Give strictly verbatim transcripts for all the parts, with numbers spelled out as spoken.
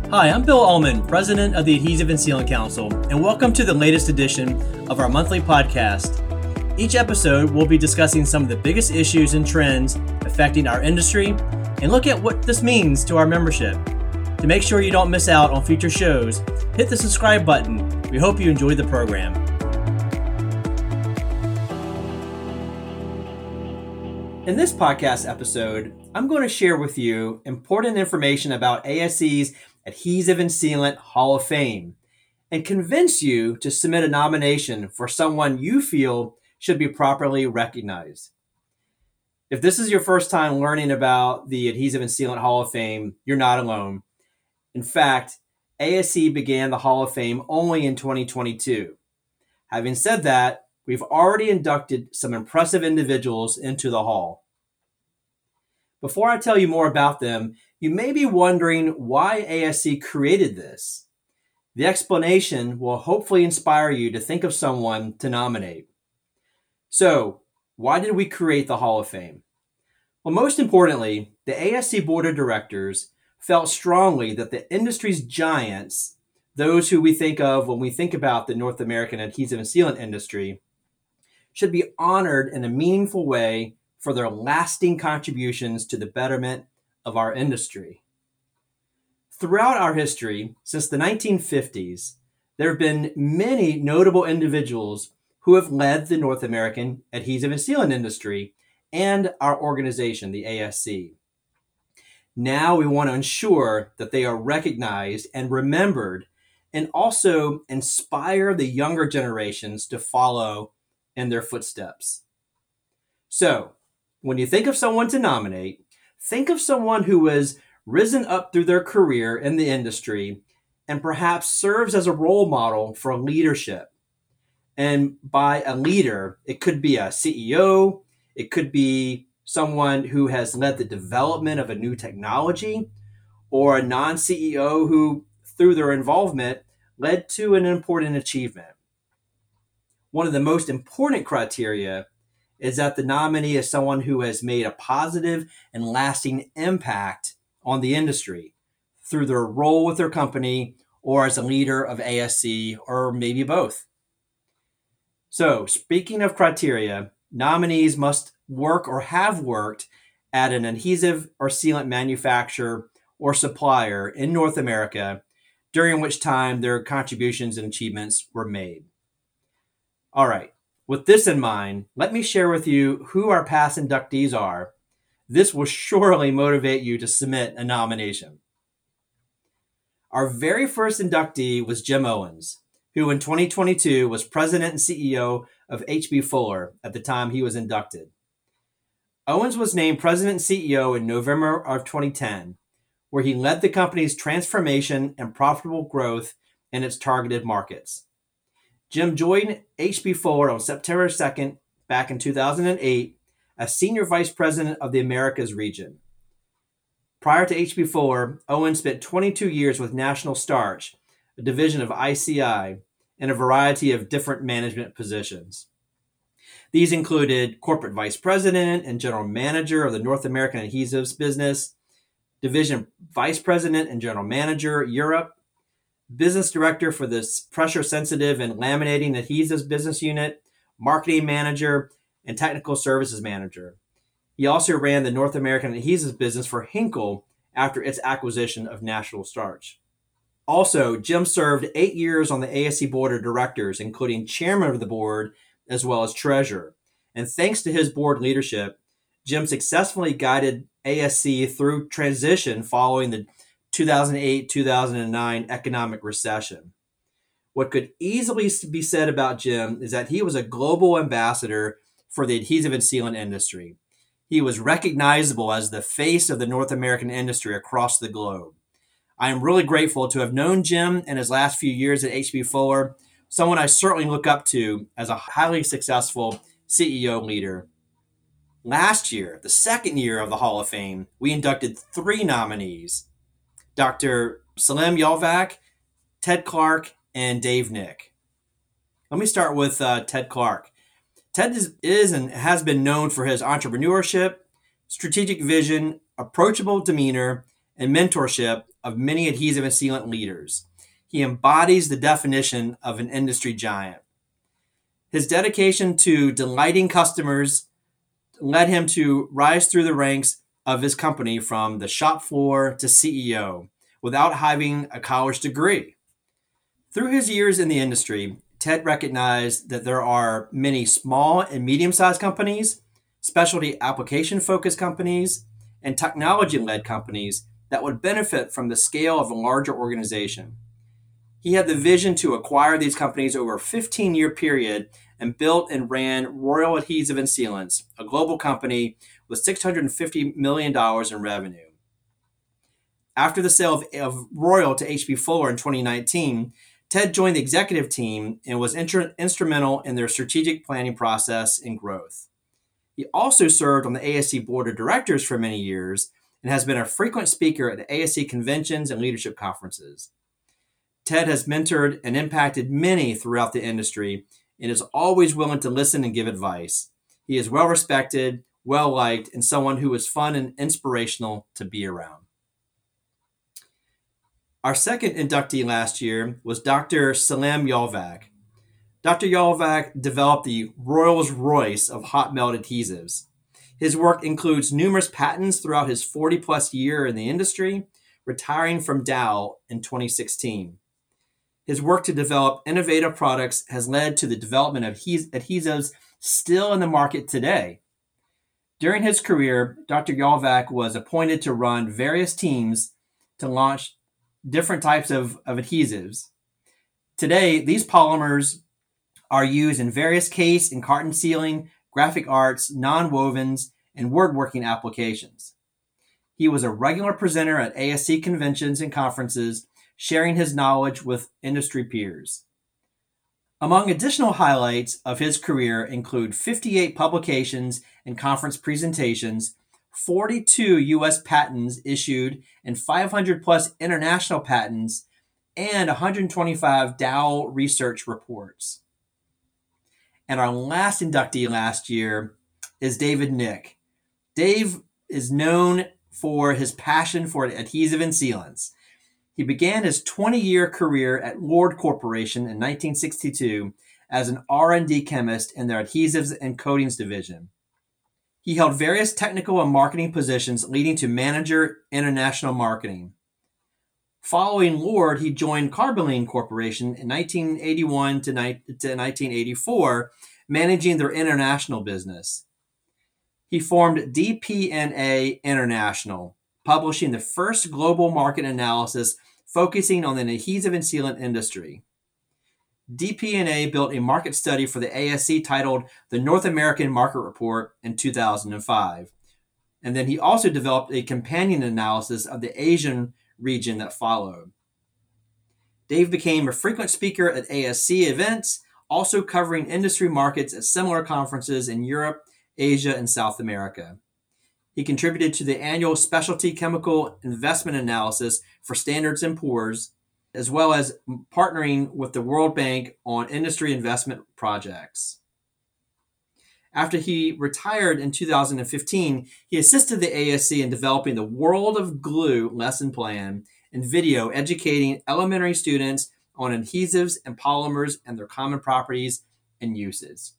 Hi, I'm Bill Ullman, President of the Adhesive and Sealant Council, and welcome to the latest edition of our monthly podcast. Each episode, we'll be discussing some of the biggest issues and trends affecting our industry and look at what this means to our membership. To make sure you don't miss out on future shows, hit the subscribe button. We hope you enjoy the program. In this podcast episode, I'm going to share with you important information about A S C's Adhesive and Sealant Hall of Fame and convince you to submit a nomination for someone you feel should be properly recognized. If this is your first time learning about the Adhesive and Sealant Hall of Fame, you're not alone. In fact, A S C began the Hall of Fame only in twenty twenty-two. Having said that, we've already inducted some impressive individuals into the Hall. Before I tell you more about them, you may be wondering why A S C created this. The explanation will hopefully inspire you to think of someone to nominate. So, why did we create the Hall of Fame? Well, most importantly, the A S C Board of Directors felt strongly that the industry's giants, those who we think of when we think about the North American adhesive and sealant industry, should be honored in a meaningful way for their lasting contributions to the betterment of our industry. Throughout our history, since the nineteen fifties, there have been many notable individuals who have led the North American adhesive and sealant industry and our organization, the A S C. Now we want to ensure that they are recognized and remembered and also inspire the younger generations to follow in their footsteps. So, when you think of someone to nominate, think of someone who has risen up through their career in the industry and perhaps serves as a role model for leadership. And by a leader, it could be a C E O, it could be someone who has led the development of a new technology, or a non-C E O who, through their involvement, led to an important achievement. One of the most important criteria is that the nominee is someone who has made a positive and lasting impact on the industry through their role with their company or as a leader of A S C, or maybe both. So, speaking of criteria, nominees must work or have worked at an adhesive or sealant manufacturer or supplier in North America, during which time their contributions and achievements were made. All right. With this in mind, let me share with you who our past inductees are. This will surely motivate you to submit a nomination. Our very first inductee was Jim Owens, who in twenty twenty-two was president and C E O of H B Fuller at the time he was inducted. Owens was named president and C E O in November of twenty ten, where he led the company's transformation and profitable growth in its targeted markets. Jim joined H B Fuller on September second, back in two thousand eight, as Senior Vice President of the Americas region. Prior to H B Fuller, Owens spent twenty-two years with National Starch, a division of I C I, in a variety of different management positions. These included Corporate Vice President and General Manager of the North American Adhesives business, Division Vice President and General Manager, Europe, Business Director for the Pressure Sensitive and Laminating Adhesives Business Unit, Marketing Manager, and Technical Services Manager. He also ran the North American Adhesives business for Henkel after its acquisition of National Starch. Also, Jim served eight years on the A S C Board of Directors, including Chairman of the Board as well as Treasurer. And thanks to his board leadership, Jim successfully guided A S C through transition following the two thousand eight to two thousand nine economic recession. What could easily be said about Jim is that he was a global ambassador for the adhesive and sealant industry. He was recognizable as the face of the North American industry across the globe. I am really grateful to have known Jim in his last few years at H B Fuller, someone I certainly look up to as a highly successful C E O leader. Last year, the second year of the Hall of Fame, we inducted three nominees: Doctor Salim Yalvac, Ted Clark, and Dave Nick. Let me start with uh, Ted Clark. Ted is, is and has been known for his entrepreneurship, strategic vision, approachable demeanor, and mentorship of many adhesive and sealant leaders. He embodies the definition of an industry giant. His dedication to delighting customers led him to rise through the ranks of his company from the shop floor to C E O without having a college degree. Through his years in the industry, Ted recognized that there are many small and medium-sized companies, specialty application-focused companies, and technology-led companies that would benefit from the scale of a larger organization. He had the vision to acquire these companies over a fifteen-year period and built and ran Royal Adhesive and Sealants, a global company with six hundred fifty million dollars in revenue. After the sale of, of Royal to H B. Fuller in twenty nineteen, Ted joined the executive team and was inter- instrumental in their strategic planning process and growth. He also served on the A S C board of directors for many years and has been a frequent speaker at A S C conventions and leadership conferences. Ted has mentored and impacted many throughout the industry and is always willing to listen and give advice. He is well respected, well liked, and someone who is fun and inspirational to be around. Our second inductee last year was Doctor Salim Yolvac. Doctor Yolvac developed the Rolls Royce of hot melt adhesives. His work includes numerous patents throughout his forty-plus year in the industry, retiring from Dow in twenty sixteen. His work to develop innovative products has led to the development of adhesives still in the market today. During his career, Doctor Yolvac was appointed to run various teams to launch different types of, of adhesives. Today, these polymers are used in various case and carton sealing, graphic arts, non-wovens, and woodworking applications. He was a regular presenter at A S C conventions and conferences, sharing his knowledge with industry peers. Among additional highlights of his career include fifty-eight publications and conference presentations, forty-two U S patents issued, and five hundred plus international patents, and one hundred twenty-five Dow research reports. And our last inductee last year is David Nick. Dave is known for his passion for adhesive and sealants. He began his twenty-year career at Lord Corporation in nineteen sixty-two as an R and D chemist in their adhesives and coatings division. He held various technical and marketing positions leading to manager international marketing. Following Lord, he joined Carboline Corporation in nineteen eighty-one to nineteen eighty-four, managing their international business. He formed D P N A International, publishing the first global market analysis focusing on the adhesive and sealant industry. D P N A built a market study for the A S C titled the North American Market Report in two thousand five. And then he also developed a companion analysis of the Asian region that followed. Dave became a frequent speaker at A S C events, also covering industry markets at similar conferences in Europe, Asia, and South America. He contributed to the annual Specialty Chemical Investment Analysis for Standards and Poor's, as well as partnering with the World Bank on industry investment projects. After he retired in two thousand fifteen, he assisted the A S C in developing the World of Glue lesson plan and video educating elementary students on adhesives and polymers and their common properties and uses.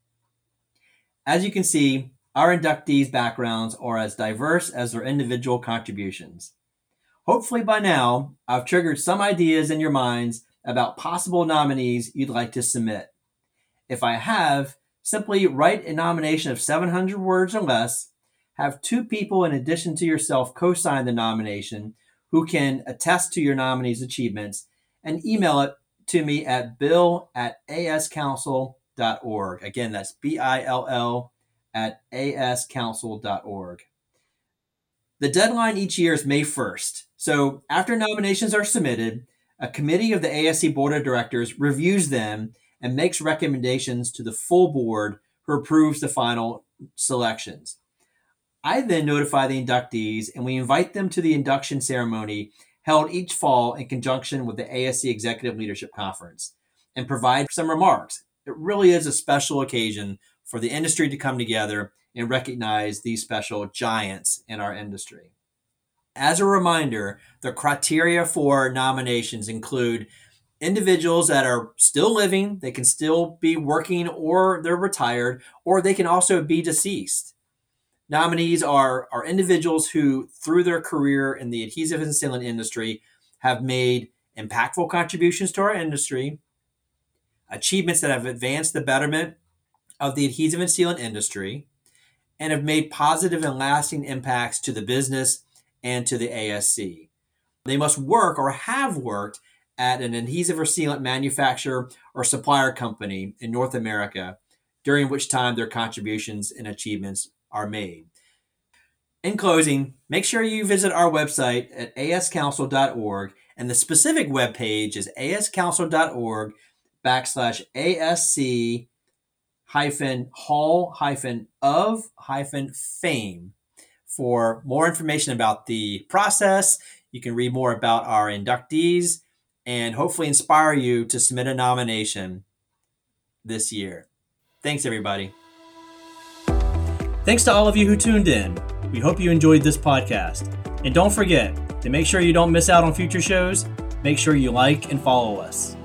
As you can see, our inductees' backgrounds are as diverse as their individual contributions. Hopefully by now, I've triggered some ideas in your minds about possible nominees you'd like to submit. If I have, simply write a nomination of seven hundred words or less, have two people in addition to yourself co-sign the nomination who can attest to your nominee's achievements, and email it to me at bill at a s council dot org. Again, that's B I L L at a s council dot org. The deadline each year is May first. So after nominations are submitted, a committee of the A S C Board of Directors reviews them and makes recommendations to the full board who approves the final selections. I then notify the inductees and we invite them to the induction ceremony held each fall in conjunction with the A S C Executive Leadership Conference and provide some remarks. It really is a special occasion for the industry to come together and recognize these special giants in our industry. As a reminder, the criteria for nominations include individuals that are still living, they can still be working, or they're retired, or they can also be deceased. Nominees are, are individuals who, through their career in the adhesive and sealant industry, have made impactful contributions to our industry, achievements that have advanced the betterment of the adhesive and sealant industry, and have made positive and lasting impacts to the business and to the A S C. They must work or have worked at an adhesive or sealant manufacturer or supplier company in North America, during which time their contributions and achievements are made. In closing, make sure you visit our website at a s council dot org, and the specific webpage is ascouncil.org backslash ASC hyphen hall hyphen of hyphen fame for more information about the process. You can read more about our inductees and hopefully inspire you to submit a nomination this year. Thanks, everybody. Thanks to all of you who tuned in. We hope you enjoyed this podcast. And don't forget, to make sure you don't miss out on future shows, make sure you like and follow us.